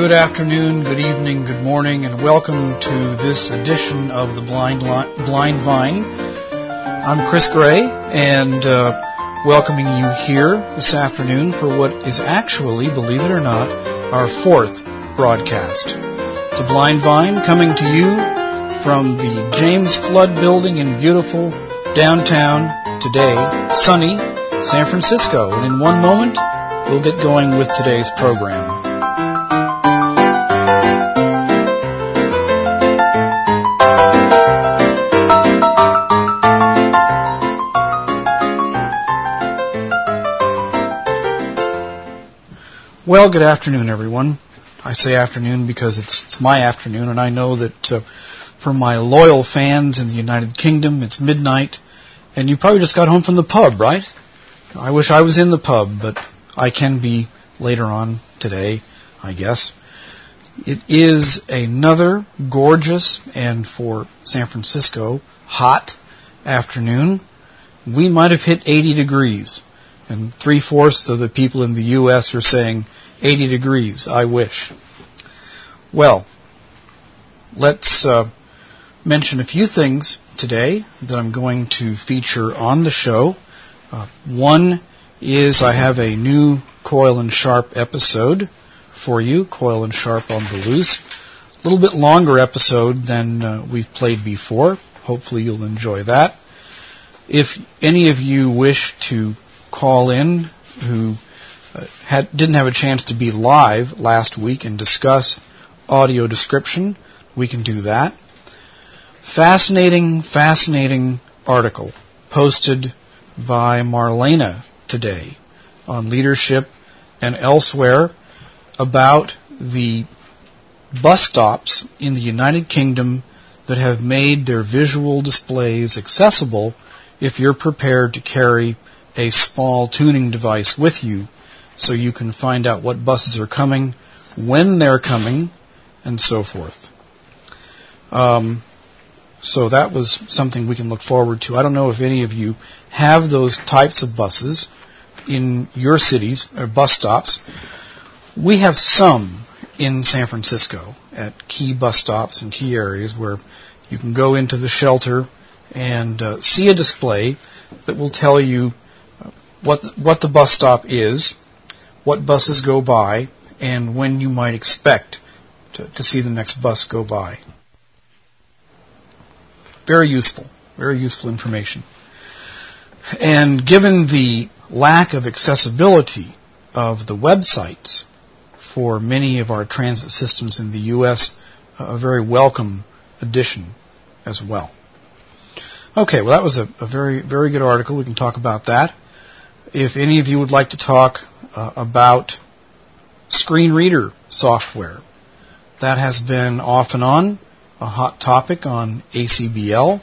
Good afternoon, good evening, good morning, and welcome to this edition of the Blind Vine. I'm Chris Gray, and welcoming you here this afternoon for what is actually, believe it or not, our fourth broadcast. The Blind Vine coming to you from the James Flood Building in beautiful downtown, today, sunny San Francisco. And in one moment, we'll get going with today's program. Well, good afternoon, everyone. I say afternoon because it's my afternoon, and I know that for my loyal fans in the United Kingdom, it's midnight, and you probably just got home from the pub, right? I wish I was in the pub, but I can be later on today, I guess. It is another gorgeous, and for San Francisco, hot afternoon. We might have hit 80 degrees. And 3/4 of the people in the U.S. are saying 80 degrees, I wish. Well, let's mention a few things today that I'm going to feature on the show. One is I have a new Coil and Sharp episode for you, Coil and Sharp on the Loose. A little bit longer episode than we've played before. Hopefully you'll enjoy that. If any of you wish to call in who didn't have a chance to be live last week and discuss audio description, we can do that. Fascinating article posted by Marlena today on Leadership and elsewhere about the bus stops in the United Kingdom that have made their visual displays accessible if you're prepared to carry a small tuning device with you so you can find out what buses are coming, when they're coming, and so forth. So that was something we can look forward to. I don't know if any of you have those types of buses in your cities, or bus stops. We have some in San Francisco at key bus stops and key areas where you can go into the shelter and see a display that will tell you what the bus stop is, what buses go by, and when you might expect to see the next bus go by. Very useful information. And given the lack of accessibility of the websites for many of our transit systems in the U.S., a very welcome addition as well. Okay, well that was a very, very good article. We can talk about that. If any of you would like to talk about screen reader software, that has been off and on a hot topic on ACBL.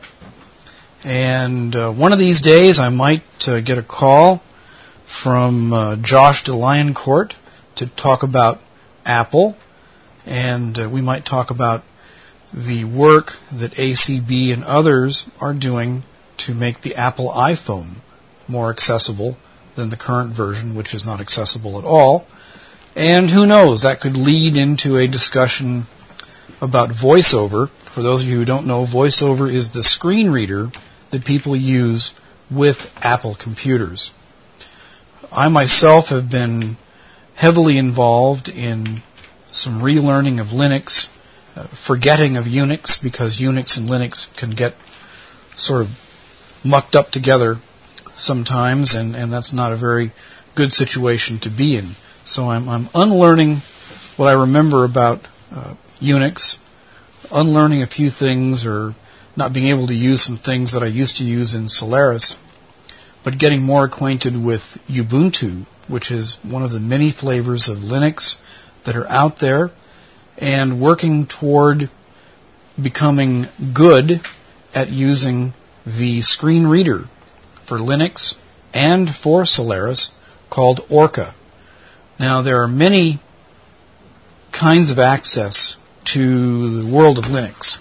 And one of these days I might get a call from Josh DeLioncourt to talk about Apple, and we might talk about the work that ACB and others are doing to make the Apple iPhone more accessible than the current version, which is not accessible at all. And who knows, that could lead into a discussion about VoiceOver. For those of you who don't know, VoiceOver is the screen reader that people use with Apple computers. I myself have been heavily involved in some relearning of Linux, forgetting of Unix, because Unix and Linux can get sort of mucked up together sometimes, and that's not a very good situation to be in. So I'm unlearning what I remember about Unix, unlearning a few things, or not being able to use some things that I used to use in Solaris, but getting more acquainted with Ubuntu, which is one of the many flavors of Linux that are out there, and working toward becoming good at using the screen reader for Linux and for Solaris called Orca. Now, there are many kinds of access to the world of Linux.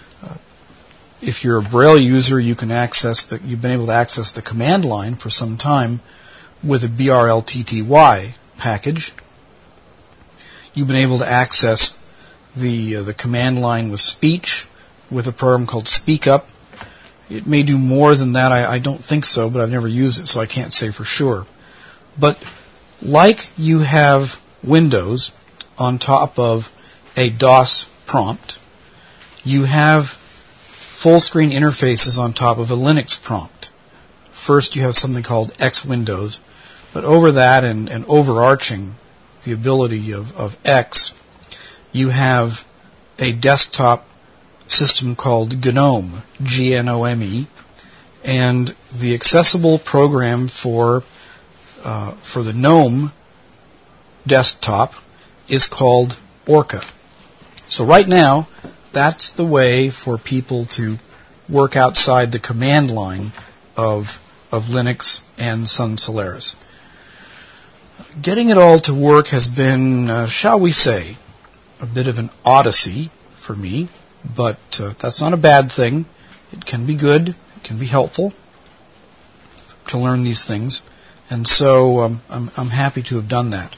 If you're a Braille user, you've been able to access the command line for some time with a BRLTTY package. you've been able to access the command line with speech with a program called SpeakUp. It may do more than that. I don't think so, but I've never used it, so I can't say for sure. But like you have Windows on top of a DOS prompt, you have full-screen interfaces on top of a Linux prompt. First, you have something called X Windows, but over that and overarching the ability of X, you have a desktop system called GNOME, G-N-O-M-E, and the accessible program for the GNOME desktop is called Orca. So right now, that's the way for people to work outside the command line of Linux and Sun Solaris. Getting it all to work has been, shall we say, a bit of an odyssey for me, but that's not a bad thing. It can be good, it can be helpful to learn these things, and so I'm happy to have done that.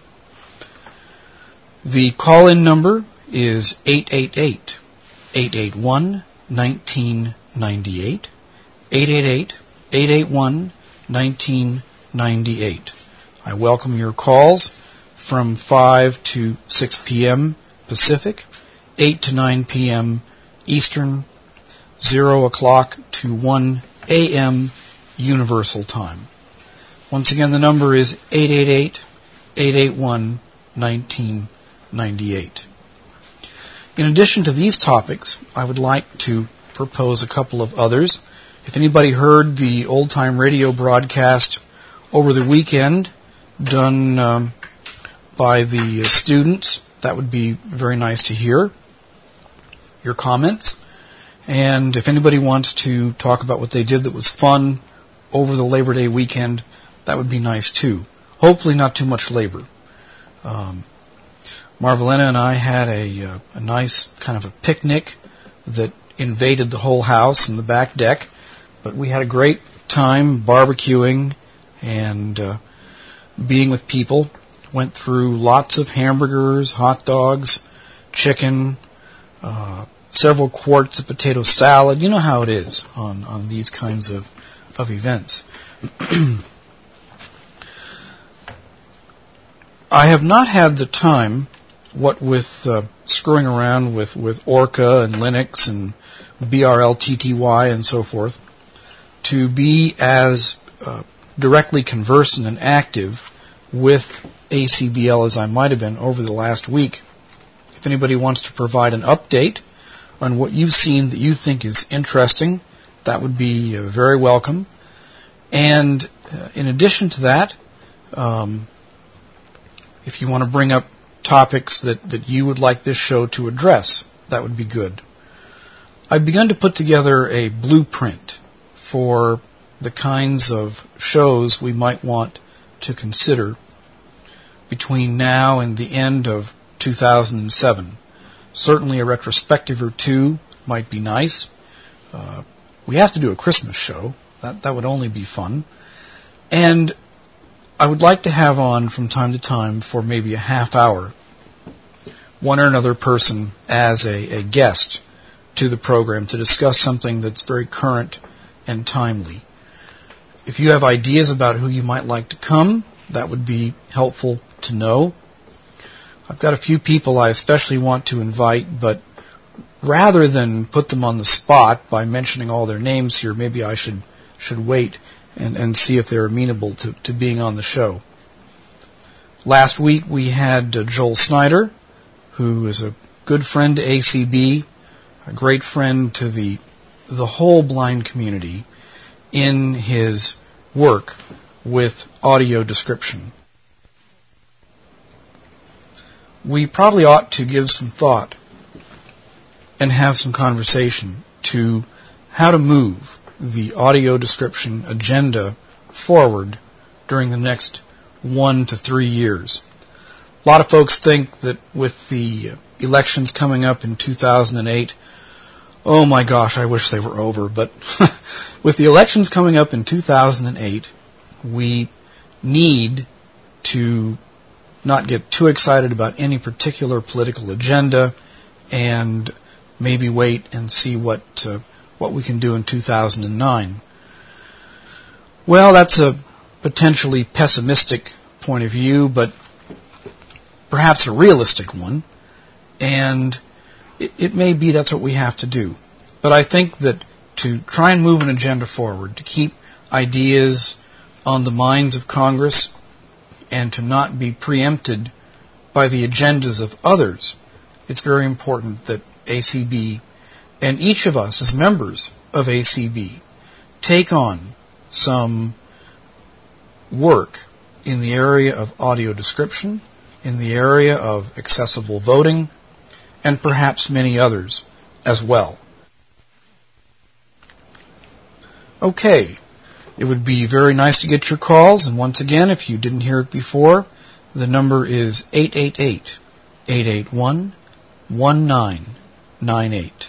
The call-in number is 888-881-1998, 888-881-1998. I welcome your calls from 5 to 6 p.m. Pacific, 8 to 9 p.m. Eastern, 0 o'clock to 1 a.m. Universal Time. Once again, the number is 888-881-1998. In addition to these topics, I would like to propose a couple of others. If anybody heard the old-time radio broadcast over the weekend done by the students, that would be very nice to hear your comments. And if anybody wants to talk about what they did that was fun over the Labor Day weekend, that would be nice too. Hopefully not too much labor. Marvelena and I had a nice kind of a picnic that invaded the whole house and the back deck, but we had a great time barbecuing and being with people. Went through lots of hamburgers, hot dogs, chicken, several quarts of potato salad. You know how it is on these kinds of events. I have not had the time, what with screwing around with Orca and Linux and BRLTTY and so forth, to be as directly conversant and active with ACBL as I might have been over the last week. If anybody wants to provide an update on what you've seen that you think is interesting, that would be very welcome. And in addition to that, if you want to bring up topics that you would like this show to address, that would be good. I've begun to put together a blueprint for the kinds of shows we might want to consider between now and the end of 2007. Certainly a retrospective or two might be nice. We have to do a Christmas show. That would only be fun. And I would like to have on from time to time for maybe a half hour one or another person as a guest to the program to discuss something that's very current and timely. If you have ideas about who you might like to come, that would be helpful to know. I've got a few people I especially want to invite, but rather than put them on the spot by mentioning all their names here, maybe I should wait and see if they're amenable to being on the show. Last week we had Joel Snyder, who is a good friend to ACB, a great friend to the whole blind community in his work with audio description. We probably ought to give some thought and have some conversation to how to move the audio description agenda forward during the next 1 to 3 years. A lot of folks think that with the elections coming up in 2008, oh my gosh, I wish they were over, but with the elections coming up in 2008, we need to not get too excited about any particular political agenda, and maybe wait and see what we can do in 2009. Well, that's a potentially pessimistic point of view, but perhaps a realistic one, and it may be that's what we have to do. But I think that to try and move an agenda forward, to keep ideas on the minds of Congress, and to not be preempted by the agendas of others, it's very important that ACB, and each of us as members of ACB, take on some work in the area of audio description, in the area of accessible voting, and perhaps many others as well. Okay, it would be very nice to get your calls, and once again, if you didn't hear it before, the number is 888-881-1998.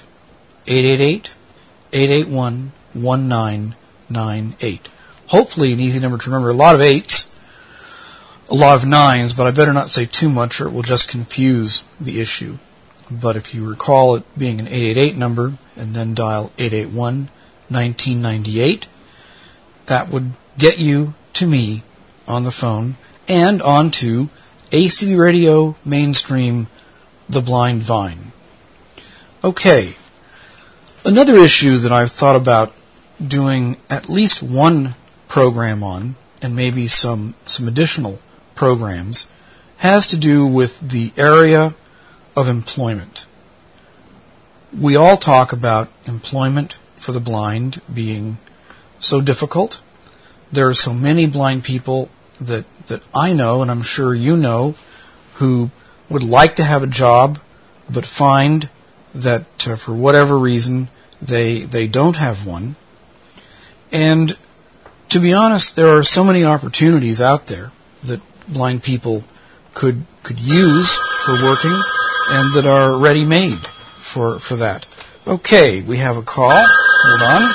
888-881-1998. Hopefully an easy number to remember. A lot of 8s, a lot of 9s, but I better not say too much or it will just confuse the issue. But if you recall it being an 888 number and then dial 881-1998, that would get you to me on the phone and onto ACB Radio Mainstream, The Blind Vine. Okay, another issue that I've thought about doing at least one program on, and maybe some additional programs, has to do with the area of employment. We all talk about employment for the blind being so difficult. There are so many blind people that I know, and I'm sure you know, who would like to have a job, but find that for whatever reason they don't have one. And to be honest, there are so many opportunities out there that blind people could use for working and that are ready-made for that. Okay, we have a call. Hold on.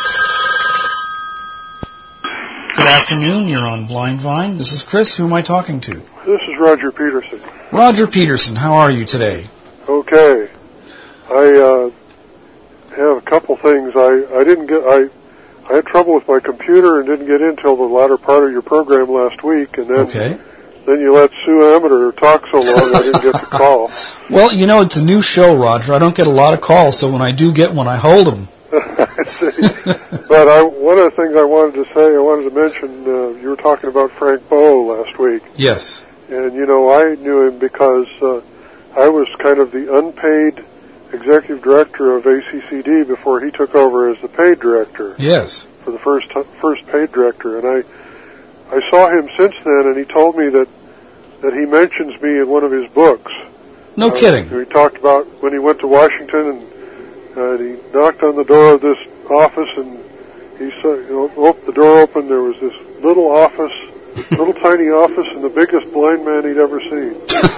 Good afternoon. You're on Blind Vine. This is Chris. Who am I talking to? This is Roger Peterson. Roger Peterson, how are you today? Okay. I have a couple things. I had trouble with my computer and didn't get in till the latter part of your program last week, and then then you let Sue Amater talk so long I didn't get the call. Well, you know, it's a new show, Roger. I don't get a lot of calls, so when I do get one, I hold them. I see. But one of the things I wanted to mention, you were talking about Frank Bowe last week. Yes. And, you know, I knew him because I was kind of the unpaid executive director of ACCD before he took over as the paid director. Yes. For the first paid director. And I saw him since then, and he told me that he mentions me in one of his books. No kidding. He talked about when he went to Washington, and he knocked on the door of this office, and he saw, the door opened. There was this little office, little tiny office, and the biggest blind man he'd ever seen.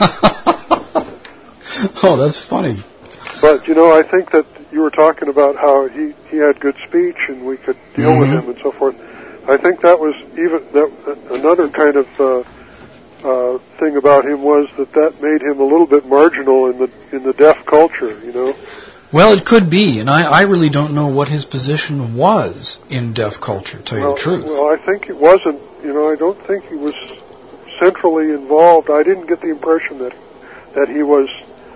Oh, that's funny. But, you know, I think that you were talking about how he had good speech and we could deal with him and so forth. I think that was another kind of thing about him was that made him a little bit marginal in the deaf culture, you know. Well, it could be, and I really don't know what his position was in deaf culture, to tell you the truth. Well, I think it wasn't, I don't think he was centrally involved. I didn't get the impression that he was,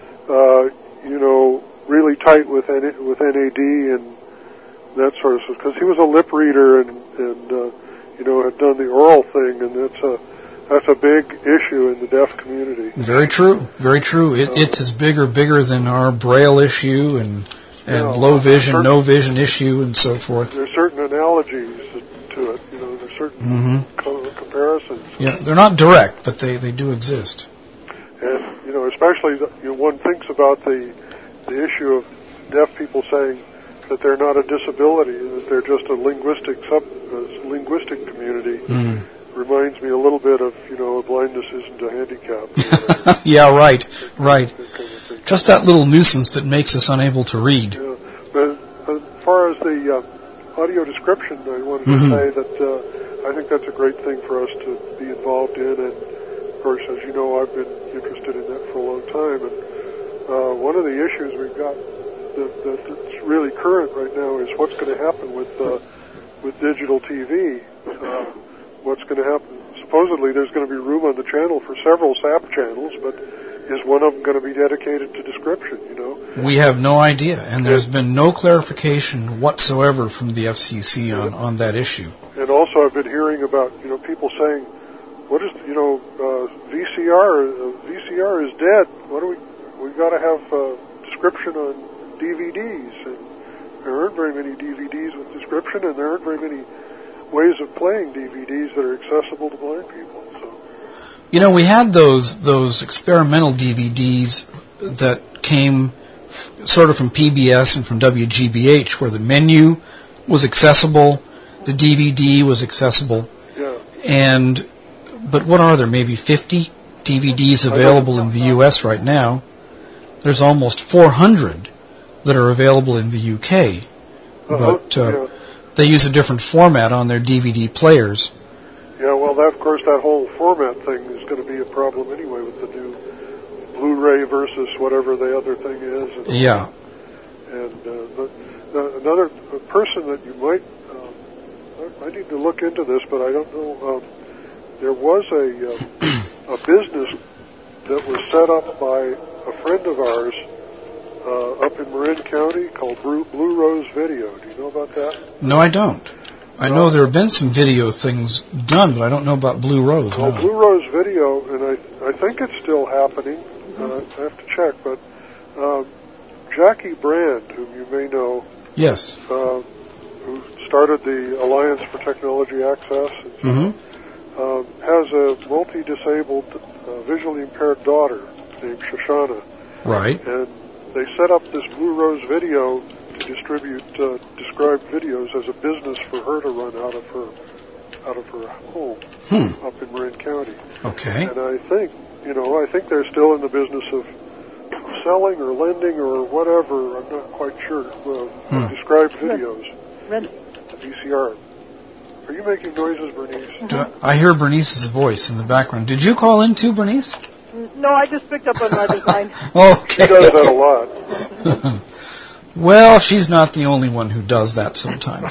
really tight with NAD and that sort of stuff, because he was a lip reader and had done the oral thing, and that's a big issue in the deaf community. Very true, very true. It's as bigger than our Braille issue and low vision, no vision issue, and so forth. There's certain analogies to it, there's certain comparisons. Yeah, they're not direct, but they do exist. And especially one thinks about the issue of deaf people saying that they're not a disability, that they're just a linguistic community. Reminds me a little bit of, blindness isn't a handicap. Yeah, right. Just that little nuisance that makes us unable to read. Yeah. But as far as the audio description, I wanted to say that I think that's a great thing for us to be involved in, and of course, as you know, I've been interested in that for a long time. And one of the issues we've got that's really current right now is what's going to happen with digital TV. What's going to happen? Supposedly, there's going to be room on the channel for several SAP channels, but is one of them going to be dedicated to description? You know, we have no idea, and there's been no clarification whatsoever from the FCC on that issue. And also, I've been hearing about people saying, "What is VCR? VCR is dead. What do we got to have description on DVDs?" And there aren't very many DVDs with description, and there aren't very many ways of playing DVDs that are accessible to blind people. So, we had those experimental DVDs that came sort of from PBS and from WGBH, where the menu was accessible, the DVD was accessible. Yeah. But what are there? Maybe 50 DVDs available in the U.S. right now. There's almost 400 that are available in the UK, but they use a different format on their DVD players. Yeah, well, that whole format thing is going to be a problem anyway with the new Blu-ray versus whatever the other thing is. And yeah. Another person that you might, I need to look into this, but I don't know. There was a business that was set up by a friend of ours up in Marin County called Blue Rose Video. Do you know about that? No, I don't. I know there have been some video things done, but I don't know about Blue Rose. Well, no. Blue Rose Video, and I think it's still happening. I have to check, but Jackie Brand, whom you may know, yes, who started the Alliance for Technology Access, has a multi-disabled, visually impaired daughter named Shoshana. Right. And they set up this Blue Rose Video to distribute described videos as a business for her to run out of her home up in Marin County. Okay. And I think they're still in the business of selling or lending or whatever. I'm not quite sure. Described videos. VCR. Are you making noises, Bernice? I hear Bernice's voice in the background. Did you call in too, Bernice? No, I just picked up on my design. Okay. She does that a lot. Well, she's not the only one who does that sometimes.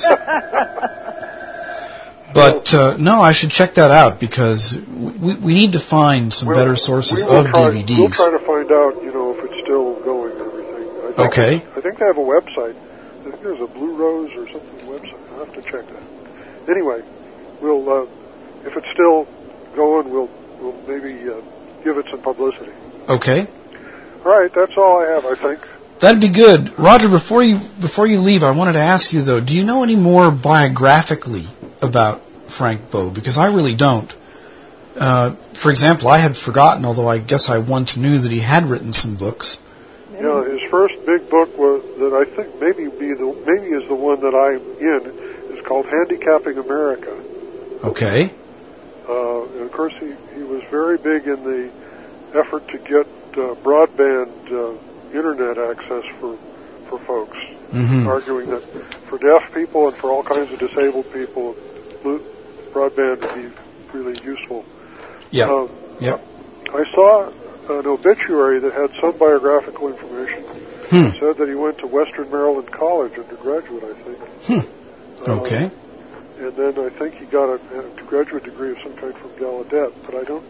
But, no, I should check that out because we need to find some better sources of DVDs. We'll try to find out, if it's still going and everything. I think they have a website. I think there's a Blue Rose or something website. I'll have to check that. Anyway, we'll, if it's still going, we'll maybe give it some publicity. Okay. All right, that's all I have, I think. That'd be good. Roger, before you leave, I wanted to ask you, though, do you know any more biographically about Frank Bowe? Because I really don't. For example, I had forgotten, although I guess I once knew that he had written some books. Yeah, his first big book was that I think maybe is the one that I'm in. It's called Handicapping America. Okay. And of course, he was very big in the effort to get broadband internet access for folks, arguing that for deaf people and for all kinds of disabled people, broadband would be really useful. Yeah. Yep. I saw an obituary that had some biographical information. It said that he went to Western Maryland College undergraduate, I think. Okay. And then I think he got a graduate degree of some kind from Gallaudet, but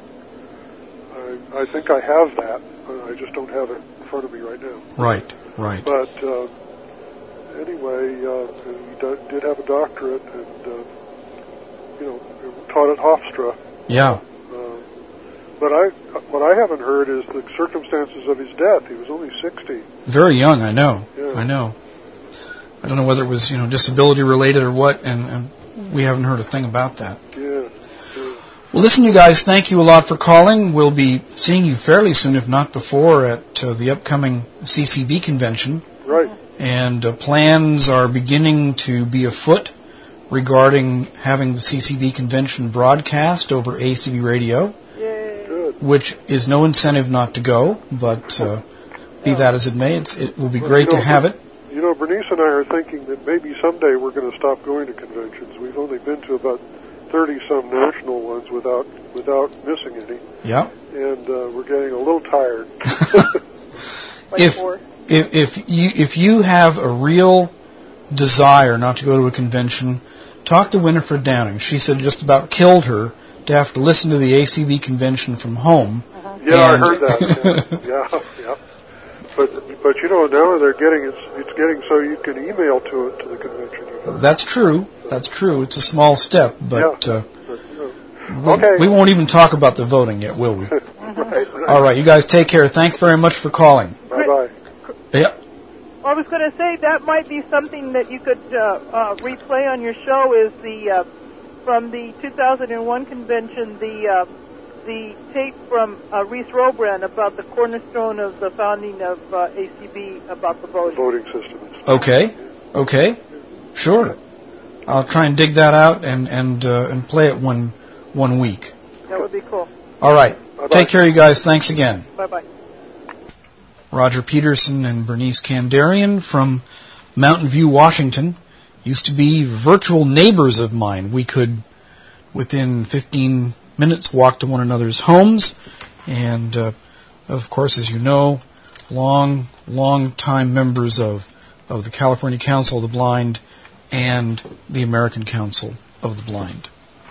I think I have that. I just don't have it in front of me right now. Right. But anyway, he did have a doctorate and, taught at Hofstra. Yeah. But what I haven't heard is the circumstances of his death. He was only 60. Very young, I know. Yeah. I know. I don't know whether it was, disability related or what, and we haven't heard a thing about that. Yeah. Well, listen, you guys, thank you a lot for calling. We'll be seeing you fairly soon, if not before, at the upcoming CCB convention. Right. And plans are beginning to be afoot regarding having the CCB convention broadcast over ACB Radio. Which is no incentive not to go, but be that as it may, it will be great to have it. Bernice and I are thinking that maybe someday we're going to stop going to conventions. We've only been to about 30-some national ones without missing any. Yeah. And we're getting a little tired. If you have a real desire not to go to a convention, talk to Winifred Downing. She said it just about killed her to have to listen to the ACB convention from home. Yeah, I heard that. Yeah. But you know, now they're getting it's getting so you can email to the convention. You know? That's true. It's a small step, but okay. We won't even talk about the voting yet, will we? Right. All right, you guys take care. Thanks very much for calling. Bye-bye. Yeah. I was going to say that might be something that you could replay on your show. Is the from the 2001 convention the tape from Reese Robrand about the cornerstone of the founding of ACB about the voting. Voting system. Okay. Sure. I'll try and dig that out and play it one week. That would be cool. All right. Bye-bye. Take care, you guys. Thanks again. Bye-bye. Roger Peterson and Bernice Kandarian from Mountain View, Washington, used to be virtual neighbors of mine. We could, within 15 minutes, walk to one another's homes. And, of course, as you know, long time members of the California Council of the Blind and the American Council of the Blind.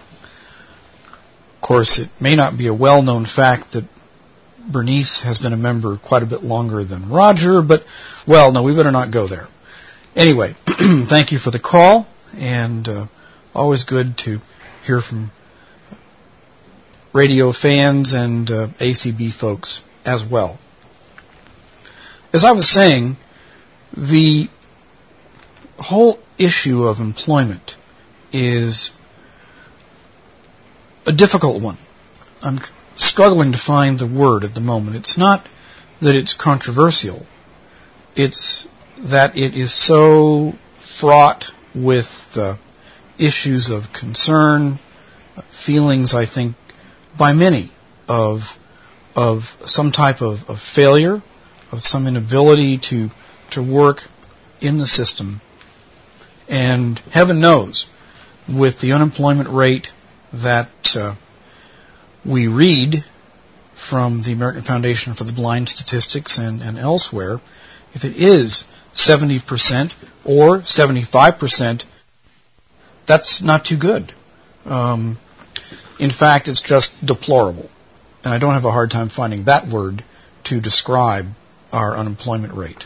Of course, it may not be a well-known fact that Bernice has been a member quite a bit longer than Roger, but, well, no, we better not go there. Anyway, thank you for the call, and always good to hear from radio fans and ACB folks as well. As I was saying, the whole issue of employment is a difficult one. I'm struggling to find the word at the moment. It's not that it's controversial. It's that it is so fraught with issues of concern, feelings, I think, by many of some type of failure, of some inability to work in the system. And heaven knows, with the unemployment rate that we read from the American Foundation for the Blind statistics and elsewhere, if it is 70% or 75%, that's not too good. In fact, it's just deplorable. And I don't have a hard time finding that word to describe our unemployment rate.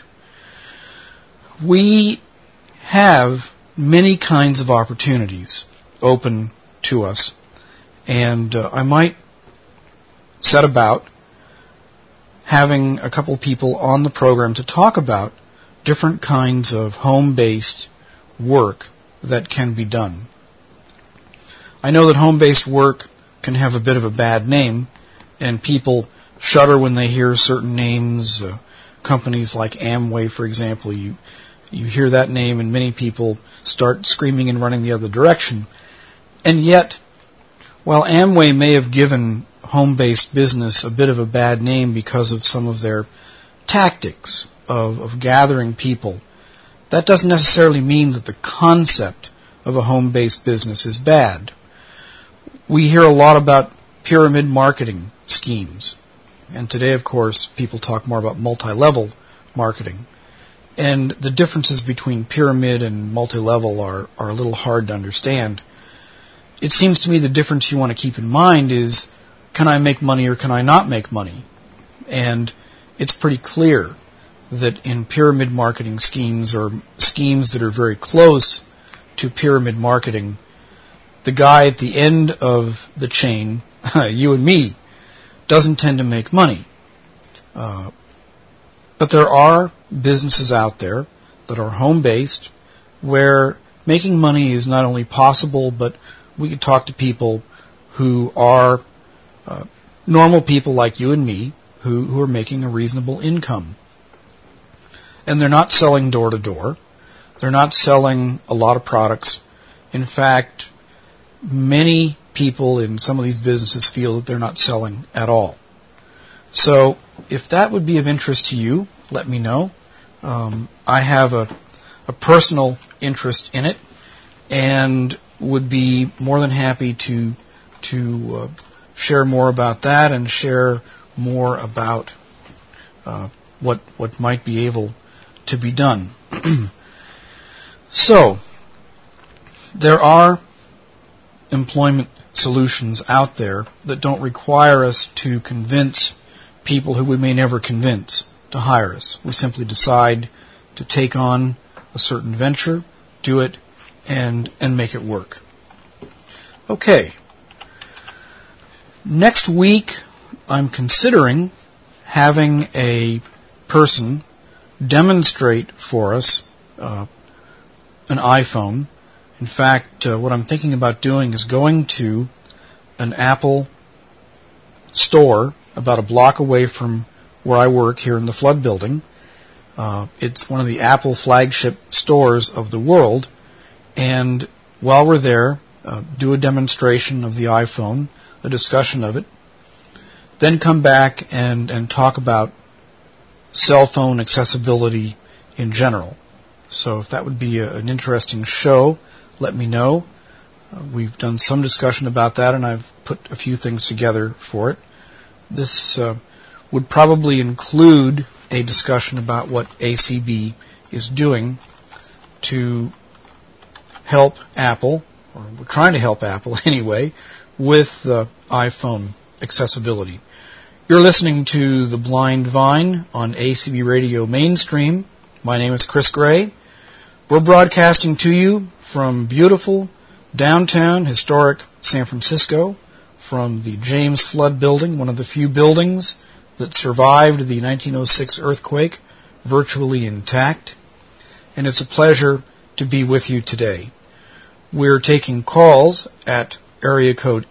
We have many kinds of opportunities open to us, and I might set about having a couple of people on the program to talk about different kinds of home-based work that can be done. I know that home-based work can have a bit of a bad name, and people shudder when they hear certain names. Companies like Amway, for example, you hear that name and many people start screaming and running the other direction. And yet, while Amway may have given home-based business a bit of a bad name because of some of their tactics of gathering people, that doesn't necessarily mean that the concept of a home-based business is bad. We hear a lot about pyramid marketing schemes. And today, of course, people talk more about multi-level marketing. And the differences between pyramid and multi-level are a little hard to understand. It seems to me the difference you want to keep in mind is, can I make money or can I not make money? And it's pretty clear that in pyramid marketing schemes, or schemes that are very close to pyramid marketing, the guy at the end of the chain, you and me, doesn't tend to make money. But there are businesses out there that are home-based where making money is not only possible, but we could talk to people who are normal people like you and me who are making a reasonable income. And they're not selling door to door. They're not selling a lot of products. In fact, many people in some of these businesses feel that they're not selling at all. So if that would be of interest to you, let me know. I have a personal interest in it, and would be more than happy to share more about that and share more about what might be able to be done. So, there are employment solutions out there that don't require us to convince people who we may never convince to hire us. We simply decide to take on a certain venture, do it, and make it work. Okay. Next week, I'm considering having a person demonstrate for us an iPhone. In fact, what I'm thinking about doing is going to an Apple store about a block away from where I work here in the Flood Building. It's one of the Apple flagship stores of the world, and while we're there, do a demonstration of the iPhone, a discussion of it, then come back and talk about cell phone accessibility in general. So if that would be an interesting show, let me know. We've done some discussion about that, and I've put a few things together for it. This would probably include a discussion about what ACB is doing to help Apple, or we're trying to help Apple anyway, with iPhone accessibility. You're listening to The Blind Vine on ACB Radio Mainstream. My name is Chris Gray. We're broadcasting to you from beautiful downtown historic San Francisco, from the James Flood Building, one of the few buildings that survived the 1906 earthquake, virtually intact. And it's a pleasure to be with you today. We're taking calls at area code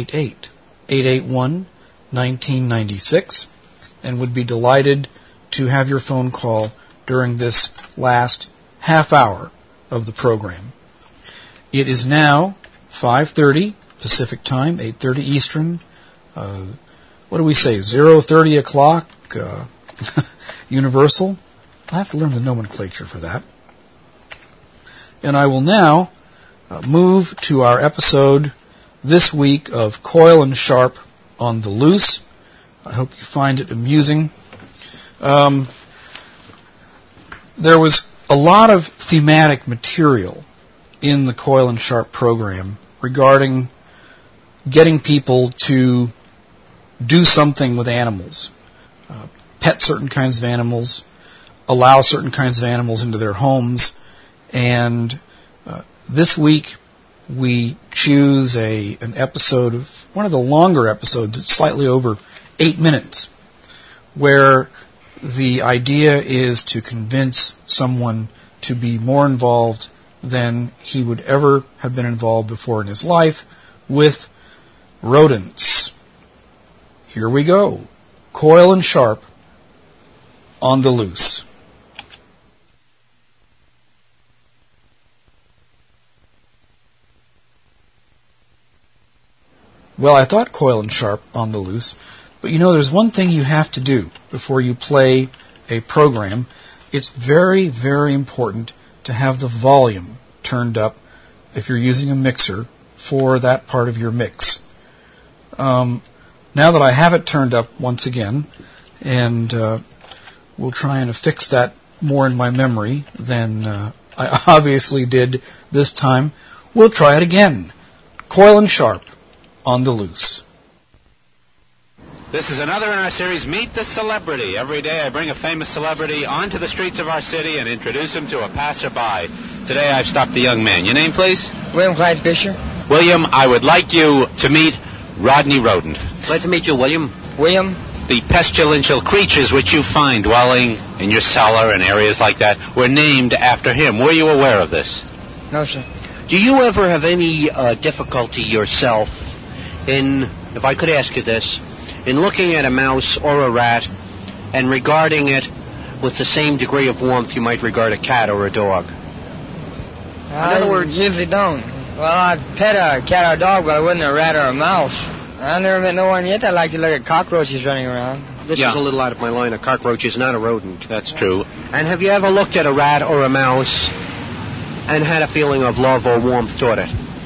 888-881-1996, and would be delighted to have your phone call during this last half hour of the program. It is now 5:30 Pacific Time, 8:30 Eastern. What do we say, 0:30 o'clock Universal? I'll have to learn the nomenclature for that. And I will now move to our episode this week of Coyle and Sharp on the Loose. I hope you find it amusing. There was a lot of thematic material in the Coyle and Sharp program regarding getting people to do something with animals, pet certain kinds of animals, allow certain kinds of animals into their homes, and this week we choose an episode of one of the longer episodes, it's slightly over 8 minutes, where the idea is to convince someone to be more involved than he would ever have been involved before in his life with rodents. Here we go. Coyle and Sharp on the Loose. Well, I thought Coyle and Sharp on the Loose, but there's one thing you have to do before you play a program. It's very, very important to have the volume turned up if you're using a mixer for that part of your mix. Now that I have it turned up once again, and we'll try and affix that more in my memory than I obviously did this time, we'll try it again. Coyle and Sharp on the Loose. This is another in our series, Meet the Celebrity. Every day I bring a famous celebrity onto the streets of our city and introduce him to a passerby. Today I've stopped a young man. Your name, please? William Clyde Fisher. William, I would like you to meet Rodney Rodent. Glad to meet you, William. William? The pestilential creatures which you find dwelling in your cellar and areas like that were named after him. Were you aware of this? No, sir. Do you ever have any difficulty yourself in, if I could ask you this, in looking at a mouse or a rat and regarding it with the same degree of warmth you might regard a cat or a dog? In other words, usually don't. Well, I'd pet a cat or a dog, but I wouldn't a rat or a mouse. I've never met no one yet that like to look at cockroaches running around. This is a little out of my line. A cockroach is not a rodent. That's true. And have you ever looked at a rat or a mouse and had a feeling of love or warmth toward it?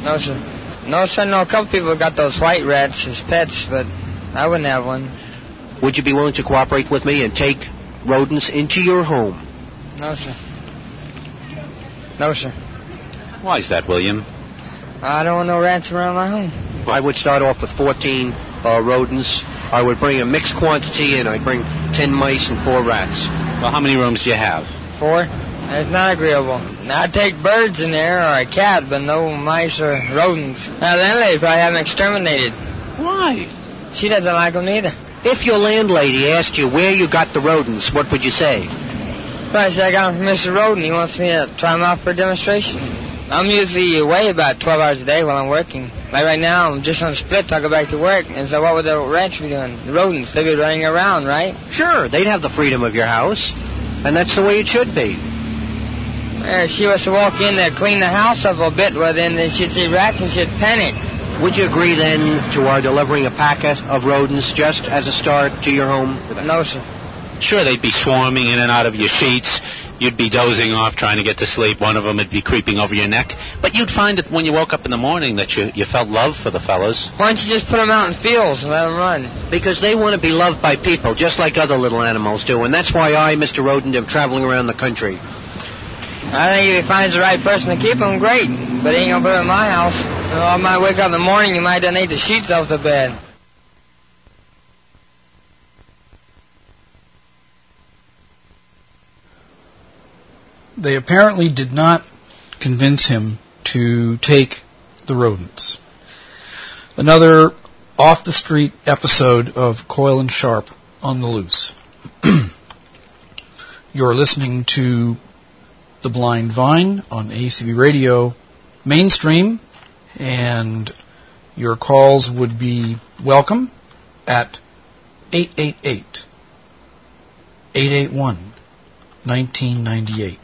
No, sir. No, sir, no. A couple people got those white rats as pets, but I wouldn't have one. Would you be willing to cooperate with me and take rodents into your home? No, sir. No, sir. Why is that, William? I don't want no rats around my home. I would start off with 14 rodents. I would bring a mixed quantity, and I'd bring 10 mice and 4 rats. Well, how many rooms do you have? 4? That's not agreeable. I'd take birds in there or a cat, but no mice or rodents. Now, the landlady probably have them exterminated. Why? She doesn't like them either. If your landlady asked you where you got the rodents, what would you say? Well, I said I got them from Mr. Roden. He wants me to try them out for a demonstration. I'm usually away about 12 hours a day while I'm working. Like right now, I'm just on a split till I go back to work. And so what would the rats be doing? The rodents, they'd be running around, right? Sure, they'd have the freedom of your house. And that's the way it should be. If she was to walk in there, clean the house up a bit, well, then she'd see rats and she'd panic. Would you agree, then, to our delivering a packet of rodents just as a start to your home? No, sir. Sure, they'd be swarming in and out of your sheets. You'd be dozing off trying to get to sleep. One of them would be creeping over your neck. But you'd find that when you woke up in the morning that you felt love for the fellas. Why don't you just put them out in fields and let them run? Because they want to be loved by people, just like other little animals do. And that's why I, Mr. Rodent, am traveling around the country. I think if he finds the right person to keep them, great. But he ain't going to put them in my house. So I might wake up in the morning, you might donate the sheets off the bed. They apparently did not convince him to take the rodents. Another off-the-street episode of Coyle and Sharp on the Loose. You're listening to The Blind Vine on ACB Radio Mainstream, and your calls would be welcome at 888-881-1998.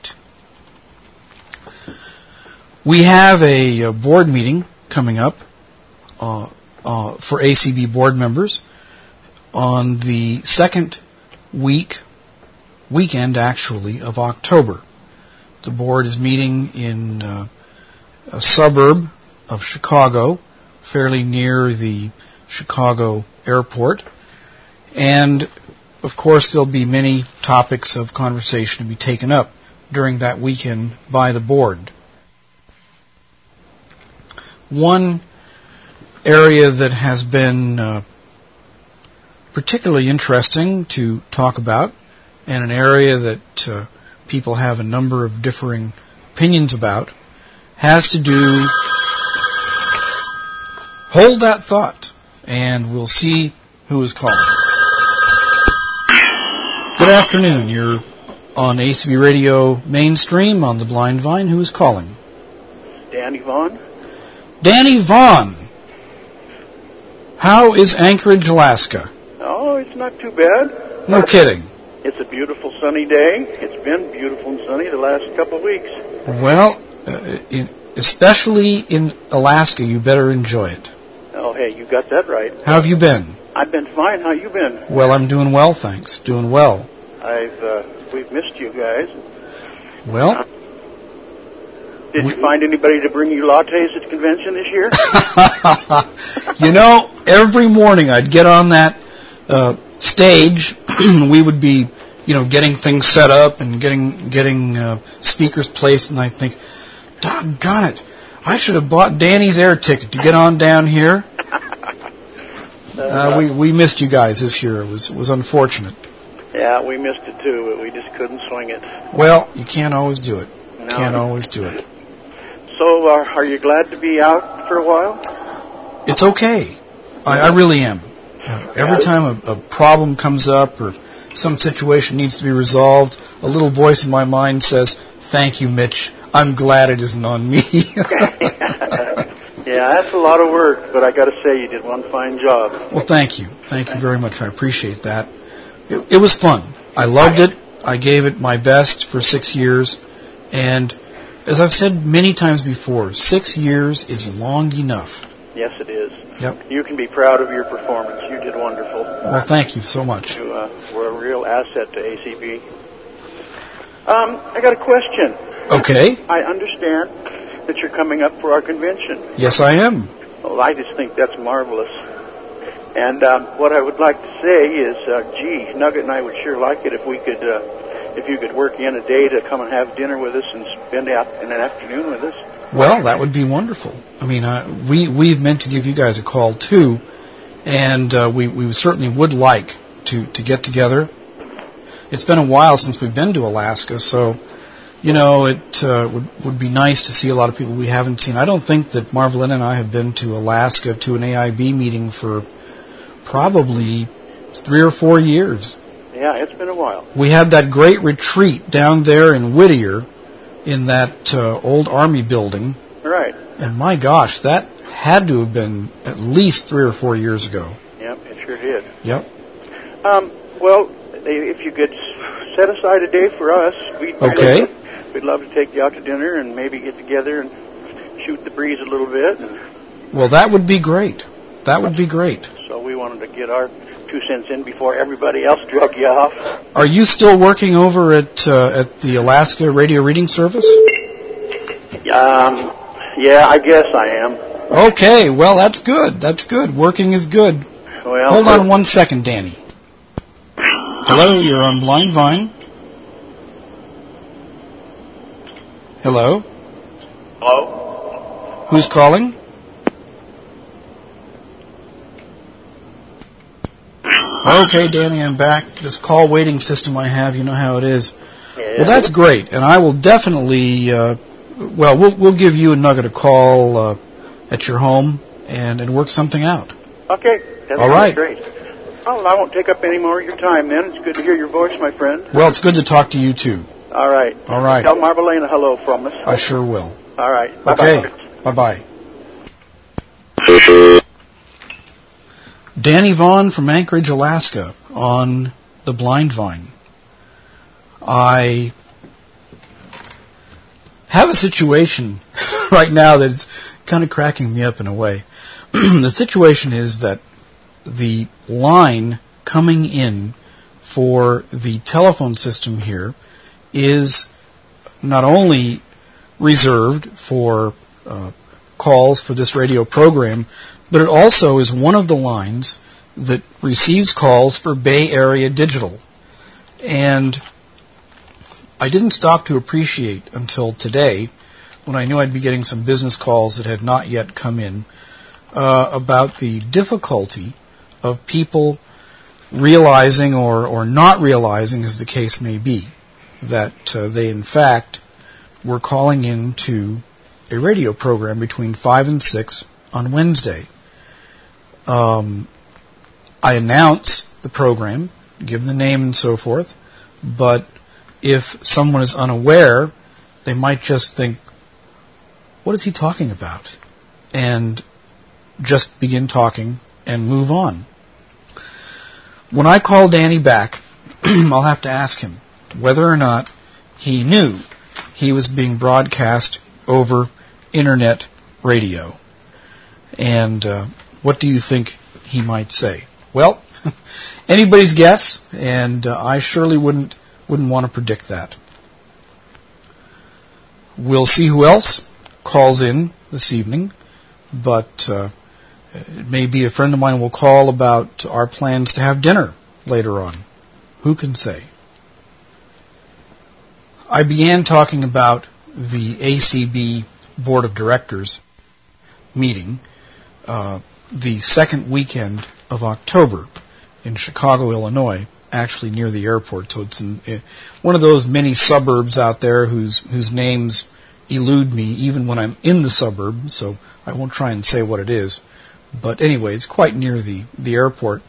We have a board meeting coming up for ACB board members on the second weekend, actually, of October. The board is meeting in a suburb of Chicago, fairly near the Chicago airport. And, of course, there'll be many topics of conversation to be taken up during that weekend by the board. One area that has been particularly interesting to talk about, and an area that people have a number of differing opinions about, has to do... Hold that thought, and we'll see who is calling. Good afternoon. You're on ACB Radio Mainstream on the Blind Vine. Who is calling? Danny Vaughn. Danny Vaughn. How is Anchorage, Alaska? Oh, it's not too bad. No kidding. It's a beautiful sunny day. It's been beautiful and sunny the last couple of weeks. Well, especially in Alaska, you better enjoy it. Oh, hey, you got that right. How have you been? I've been fine. How you been? Well, I'm doing well, thanks. Doing well. We've missed you guys. Well... Did you find anybody to bring you lattes at the convention this year? You know, every morning I'd get on that stage. We would be, getting things set up and getting speakers placed, and I'd think, doggone it, I should have bought Danny's air ticket to get on down here. We missed you guys this year. It was unfortunate. Yeah, we missed it too, but we just couldn't swing it. Well, you can't always do it. No. Can't always do it. So, are you glad to be out for a while? It's okay. I really am. Every time a problem comes up or some situation needs to be resolved, a little voice in my mind says, "Thank you, Mitch. I'm glad it isn't on me." Yeah, that's a lot of work, but I got to say you did one fine job. Well, thank you. Thank you very much. I appreciate that. It was fun. I loved it. I gave it my best for 6 years, and as I've said many times before, 6 years is long enough. Yes, it is. Yep. You can be proud of your performance. You did wonderful. Well, thank you so much. You were a real asset to ACB. I got a question. Okay. I understand that you're coming up for our convention. Yes, I am. Well, I just think that's marvelous. And what I would like to say is, gee, Nugget and I would sure like it if we could, if you could work in a day to come and have dinner with us and spend an afternoon with us. Well, that would be wonderful. I mean, we've meant to give you guys a call too, and we certainly would like to get together. It's been a while since we've been to Alaska, so you know it would be nice to see a lot of people we haven't seen. I don't think that Marvelyn and I have been to Alaska to an AIB meeting for probably 3 or 4 years. Yeah, it's been a while. We had that great retreat down there in Whittier in that old Army building. Right. And my gosh, that had to have been at least 3 or 4 years ago. Yep, it sure did. Yep. Well, if you could set aside a day for us, we'd love to take you out to dinner and maybe get together and shoot the breeze a little bit. Well, that would be great. That would be great. So we wanted to get our 2 cents in before everybody else drug you off. Are you still working over at the Alaska Radio Reading Service? Yeah, I guess I am. Okay, well, that's good. That's good. Working is good. Well, hold on 1 second, Danny. Hello, you're on Blind Vine. Hello? Hello? Who's calling? Okay, Danny, I'm back. This call waiting system I have, you know how it is. Yeah. Well, that's great, and I will definitely, we'll give you and Nugget a call at your home and work something out. Okay, that's all right. Great. Well, I won't take up any more of your time then. It's good to hear your voice, my friend. Well, it's good to talk to you, too. All right. All right. Tell Marvelena hello from us. I sure will. All right. Okay. Bye-bye. Danny Vaughn from Anchorage, Alaska, on the Blind Vine. I have a situation right now that's kind of cracking me up in a way. The situation is that the line coming in for the telephone system here is not only reserved for calls for this radio program, but it also is one of the lines that receives calls for Bay Area Digital. And I didn't stop to appreciate until today, when I knew I'd be getting some business calls that had not yet come in, about the difficulty of people realizing or not realizing, as the case may be, that they in fact were calling in to a radio program between 5 and 6 on Wednesday. I announce the program, give the name and so forth, but if someone is unaware, they might just think, what is he talking about? And just begin talking and move on. When I call Danny back, I'll have to ask him whether or not he knew he was being broadcast over internet radio. And what do you think he might say? Well, anybody's guess, and I surely wouldn't want to predict that. We'll see who else calls in this evening, but it may be a friend of mine will call about our plans to have dinner later on. Who can say? I began talking about the ACB Board of Directors meeting the second weekend of October in Chicago, Illinois, actually near the airport. So it's in one of those many suburbs out there whose names elude me even when I'm in the suburb, so I won't try and say what it is. But anyway, it's quite near the airport.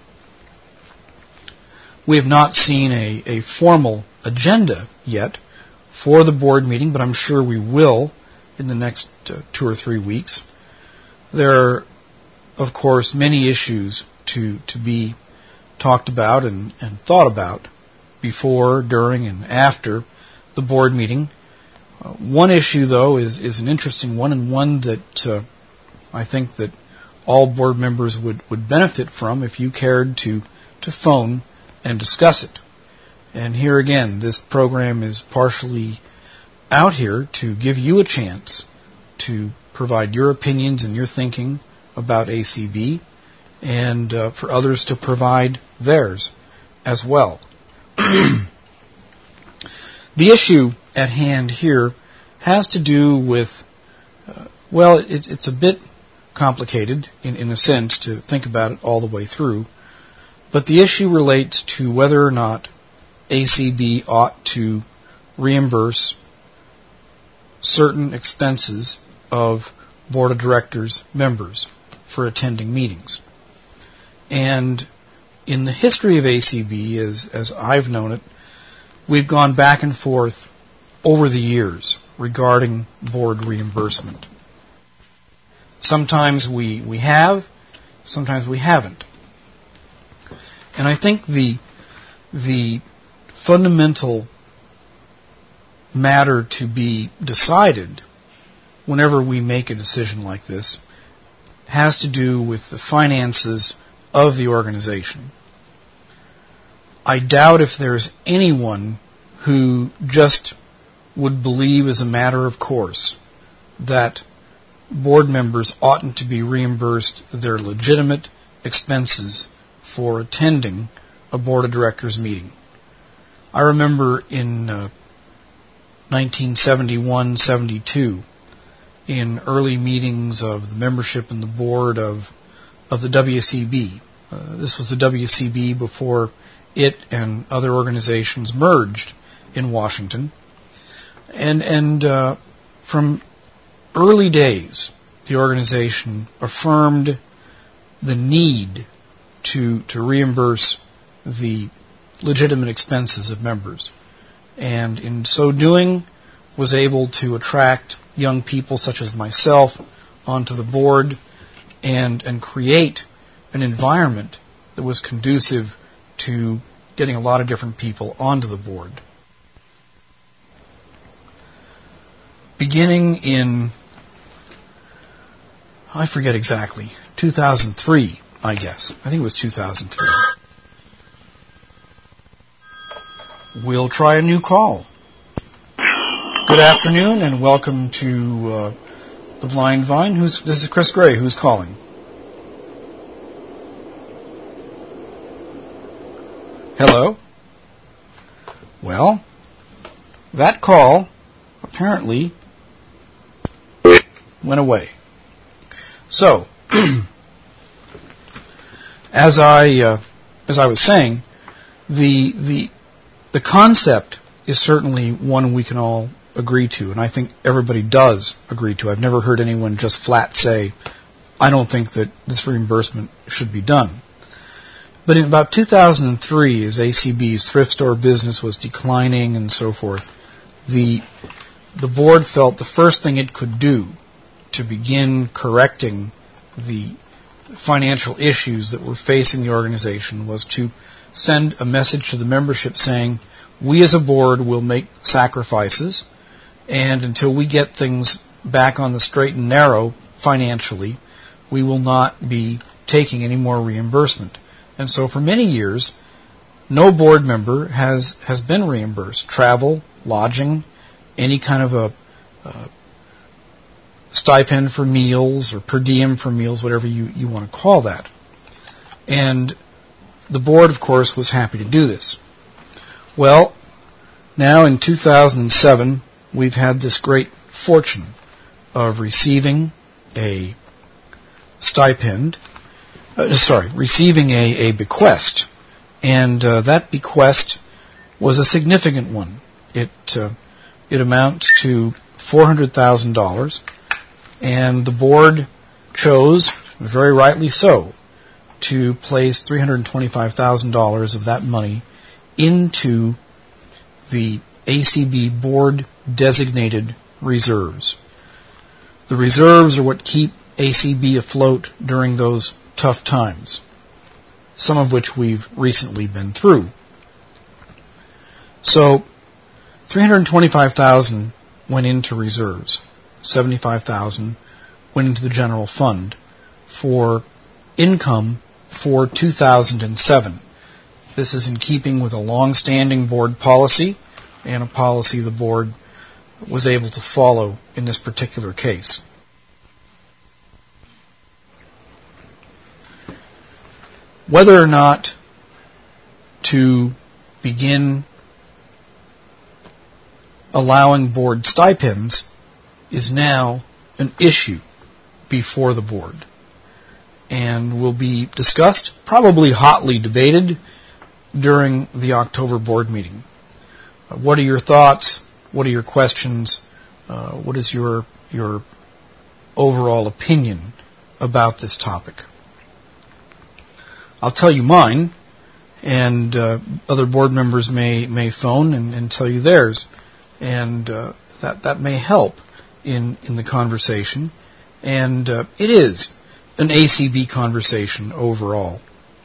We have not seen a formal agenda yet for the board meeting, but I'm sure we will in the next 2 or 3 weeks. There are, of course, many issues to be talked about and thought about before, during, and after the board meeting. One issue, though, is an interesting one, and one that I think that all board members would benefit from if you cared to phone and discuss it. And here again, this program is partially out here to give you a chance to provide your opinions and your thinking about ACB, and for others to provide theirs as well. The issue at hand here has to do with, it's a bit complicated in a sense to think about it all the way through, but the issue relates to whether or not ACB ought to reimburse certain expenses of Board of Directors members for attending meetings. And in the history of ACB, as I've known it, we've gone back and forth over the years regarding board reimbursement. Sometimes we have, sometimes we haven't. And I think the fundamental matter to be decided whenever we make a decision like this has to do with the finances of the organization. I doubt if there's anyone who just would believe as a matter of course that board members oughtn't to be reimbursed their legitimate expenses for attending a Board of Directors meeting. I remember in 1971-72, in early meetings of the membership and the board of the WCB. This was the WCB before it and other organizations merged in Washington. And from early days, the organization affirmed the need to reimburse the legitimate expenses of members. And in so doing, was able to attract young people such as myself onto the board and create an environment that was conducive to getting a lot of different people onto the board. Beginning in, I forget exactly, 2003, I guess. I think it was 2003. We'll try a new call. Good afternoon and welcome to The Blind Vine. This is Chris Gray. Who's calling? Hello? Well, that call apparently went away. So, as I was saying, the concept is certainly one we can all agree to, and I think everybody does agree to. I've never heard anyone just flat say, I don't think that this reimbursement should be done. But in about 2003, as ACB's thrift store business was declining and so forth, the board felt the first thing it could do to begin correcting the financial issues that were facing the organization was to send a message to the membership saying, we as a board will make sacrifices, and until we get things back on the straight and narrow financially, we will not be taking any more reimbursement. And so for many years, no board member has been reimbursed. Travel, lodging, any kind of a stipend for meals or per diem for meals, whatever you want to call that. And the board, of course, was happy to do this. Well, now in 2007, we've had this great fortune of receiving a stipend, receiving a bequest. And that bequest was a significant one. It amounts to $400,000, and the board chose, very rightly so, to place $325,000 of that money into the ACB board-designated reserves. The reserves are what keep ACB afloat during those tough times, some of which we've recently been through. So, $325,000 went into reserves. $75,000 went into the general fund for income for 2007. This is in keeping with a long-standing board policy and a policy the board was able to follow in this particular case. Whether or not to begin allowing board stipends is now an issue before the board, and will be discussed, probably hotly debated, during the October board meeting. What are your thoughts? What are your questions? What is your overall opinion about this topic? I'll tell you mine, and other board members may phone and tell you theirs, and that may help in the conversation. And it is an ACB conversation overall.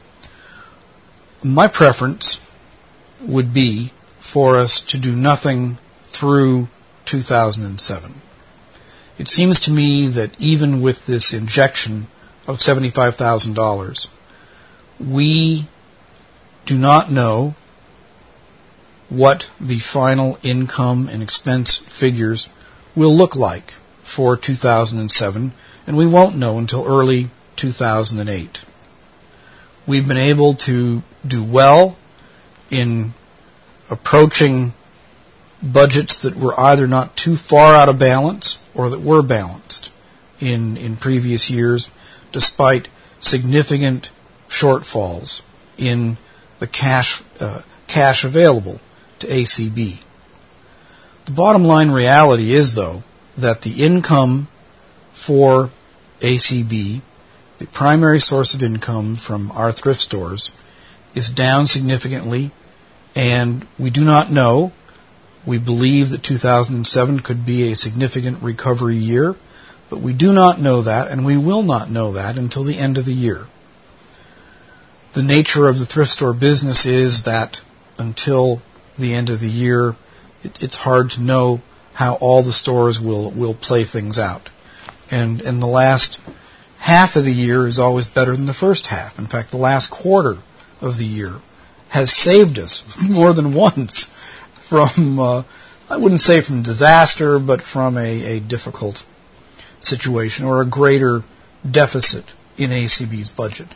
My preference would be for us to do nothing through 2007. It seems to me that even with this injection of $75,000, we do not know what the final income and expense figures will look like for 2007, and we won't know until early 2008. We've been able to do well in approaching budgets that were either not too far out of balance or that were balanced in previous years, despite significant shortfalls in the cash available to ACB. The bottom line reality is, though, that the income for ACB, the primary source of income from our thrift stores, is down significantly, and we do not know. We believe that 2007 could be a significant recovery year, but we do not know that, and we will not know that until the end of the year. The nature of the thrift store business is that until the end of the year, it's hard to know how all the stores will play things out. And the last half of the year is always better than the first half. In fact, the last quarter of the year has saved us more than once from, I wouldn't say from disaster, but from a difficult situation or a greater deficit in ACB's budget.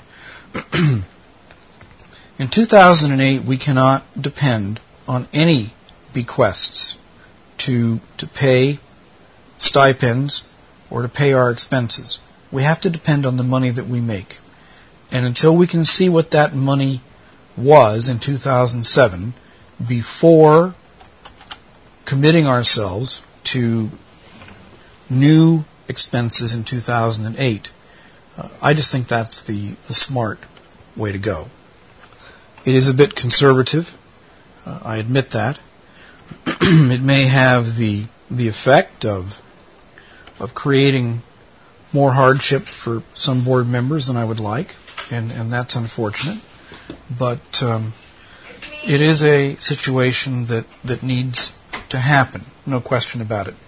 In 2008, we cannot depend on any bequests to pay stipends or to pay our expenses. We have to depend on the money that we make. And until we can see what that money was in 2007, before committing ourselves to new expenses in 2008, I just think that's the smart way to go. It is a bit conservative. I admit that. It may have the effect of creating more hardship for some board members than I would like, and that's unfortunate. But it is a situation that needs to happen, no question about it.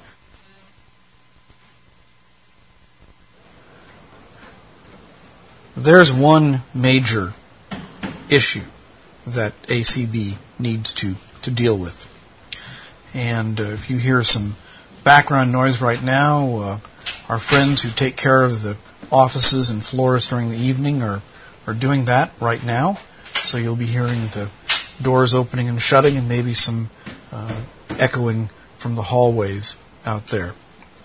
There's one major issue that ACB needs to deal with. And if you hear some background noise right now, our friends who take care of the offices and floors during the evening are doing that right now. So you'll be hearing the doors opening and shutting and maybe some echoing from the hallways out there.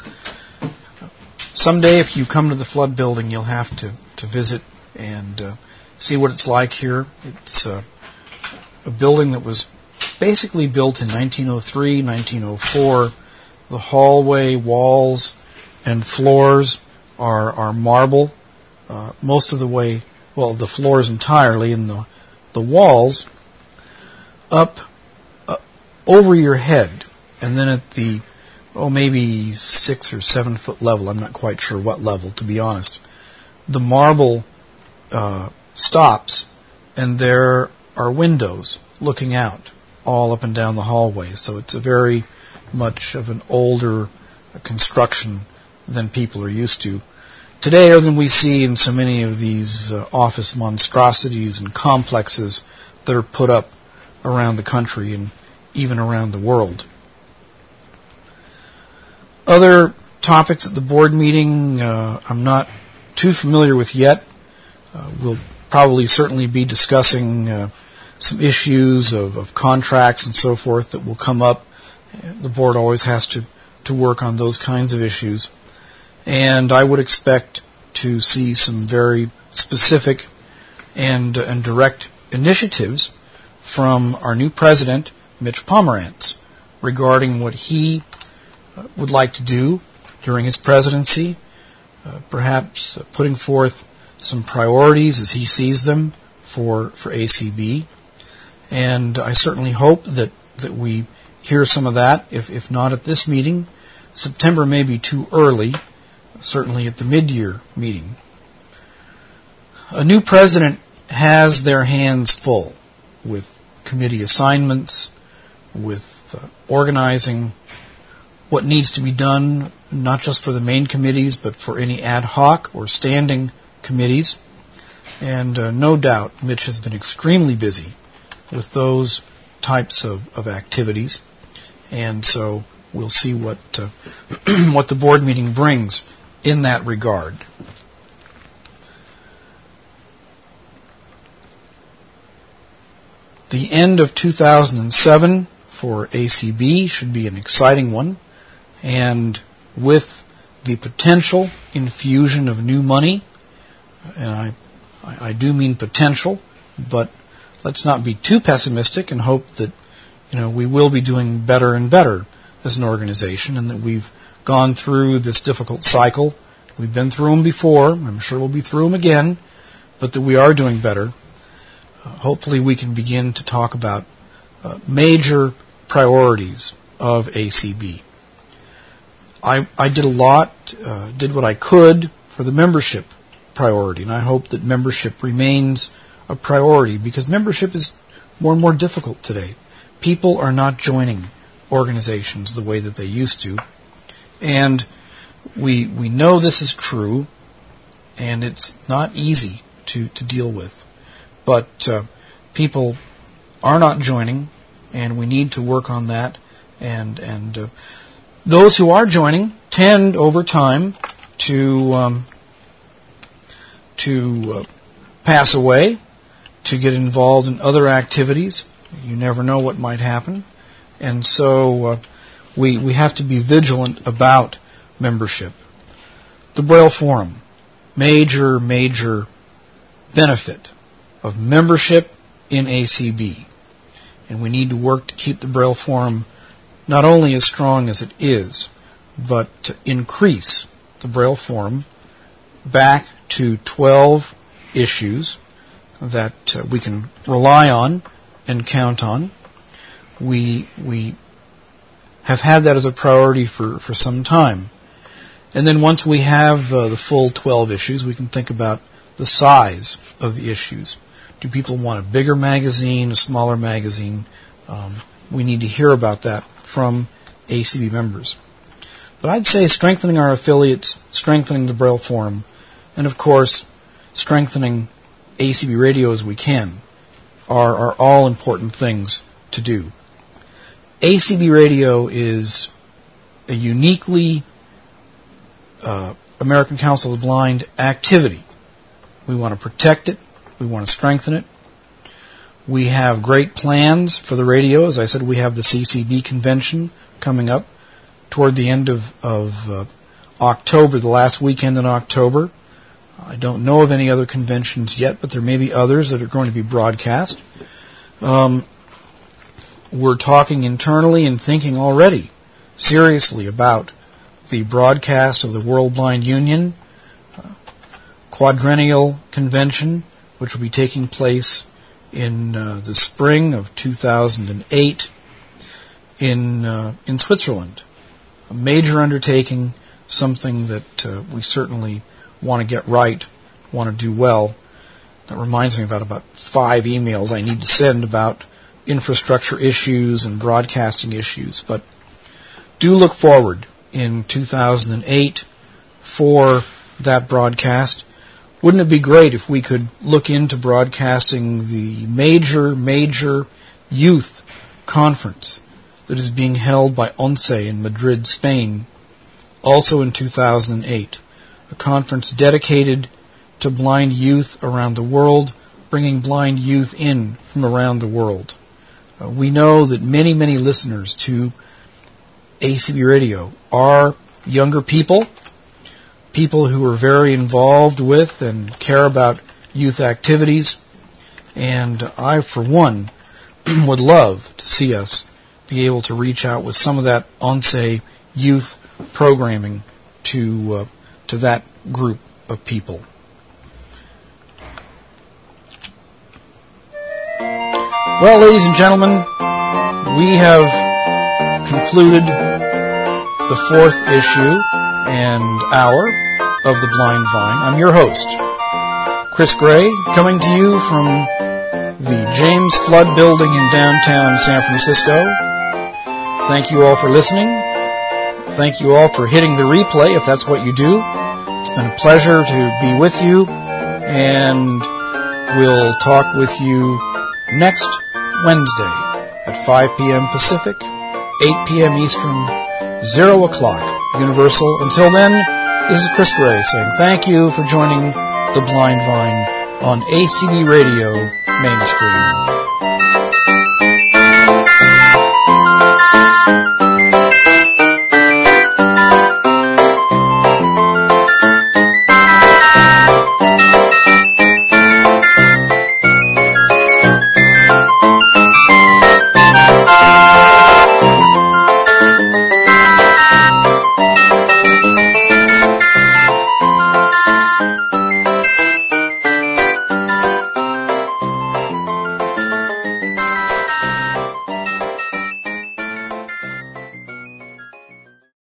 Someday, if you come to the Flood Building, you'll have to visit and see what it's like here. It's a building that was basically built in 1903, 1904. The hallway walls and floors are marble. Most of the way, well, the floors entirely, and the walls up over your head, and then at the maybe 6 or 7 foot level. I'm not quite sure what level, to be honest. The marble stops, and there are windows looking out all up and down the hallway. So it's a very much of an older construction than people are used to today, or than we see in so many of these office monstrosities and complexes that are put up around the country and even around the world. Other topics at the board meeting I'm not too familiar with yet. We'll probably certainly be discussing some issues of contracts and so forth that will come up. The board always has to work on those kinds of issues. And I would expect to see some very specific and direct initiatives from our new president, Mitch Pomerantz, regarding what he would like to do during his presidency, perhaps putting forth some priorities as he sees them for ACB. And I certainly hope that we hear some of that, if not at this meeting. September may be too early, certainly at the mid-year meeting. A new president has their hands full with committee assignments, with organizing what needs to be done, not just for the main committees, but for any ad hoc or standing committees. And no doubt Mitch has been extremely busy with those types of activities. And so we'll see what what the board meeting brings in that regard. The end of 2007 for ACB should be an exciting one, and with the potential infusion of new money, and I do mean potential, but let's not be too pessimistic and hope that we will be doing better and better as an organization, and that we've gone through this difficult cycle. We've been through them before. I'm sure we'll be through them again, but that we are doing better. Hopefully we can begin to talk about major priorities of ACB. I did a lot, did what I could for the membership priority, and I hope that membership remains a priority, because membership is more and more difficult today. People are not joining organizations the way that they used to, and we know this is true, and it's not easy to deal with. But people are not joining, and we need to work on that. And those who are joining tend, over time, to pass away, to get involved in other activities. You never know what might happen. And so we have to be vigilant about membership. The Braille Forum, major benefit of membership in ACB. And we need to work to keep the Braille Forum not only as strong as it is, but to increase the Braille Forum back to 12 issues that we can rely on and count on. We have had that as a priority for some time. And then once we have the full 12 issues, we can think about the size of the issues. Do people want a bigger magazine, a smaller magazine? We need to hear about that from ACB members. But I'd say strengthening our affiliates, strengthening the Braille Forum, and of course, strengthening ACB radio as we can are all important things to do. ACB radio is a uniquely American Council of the Blind activity. We want to protect it. We want to strengthen it. We have great plans for the radio. As I said, we have the CCB convention coming up toward the end of October, the last weekend in October. I don't know of any other conventions yet, but there may be others that are going to be broadcast. We're talking internally and thinking already seriously about the broadcast of the World Blind Union quadrennial convention, which will be taking place in the spring of 2008 in Switzerland. A major undertaking, something that we certainly want to get right, want to do well. That reminds me about 5 emails I need to send about infrastructure issues and broadcasting issues. But do look forward in 2008 for that broadcast. Wouldn't it be great if we could look into broadcasting the major youth conference that is being held by ONCE in Madrid, Spain, also in 2008, a conference dedicated to blind youth around the world, bringing blind youth in from around the world. We know that many, many listeners to ACB Radio are younger people who are very involved with and care about youth activities, and I, for one, would love to see us be able to reach out with some of that ONCE youth programming to that group of people. Well, ladies and gentlemen, we have concluded the fourth issue and hour of The Blind Vine. I'm your host, Chris Gray, coming to you from the James Flood Building in downtown San Francisco. Thank you all for listening. Thank you all for hitting the replay, if that's what you do. It's been a pleasure to be with you, and we'll talk with you next Wednesday at 5 p.m. Pacific, 8 p.m. Eastern, 0 o'clock Universal. Until then, this is Chris Gray saying thank you for joining The Blind Vine on ACB Radio Mainstream.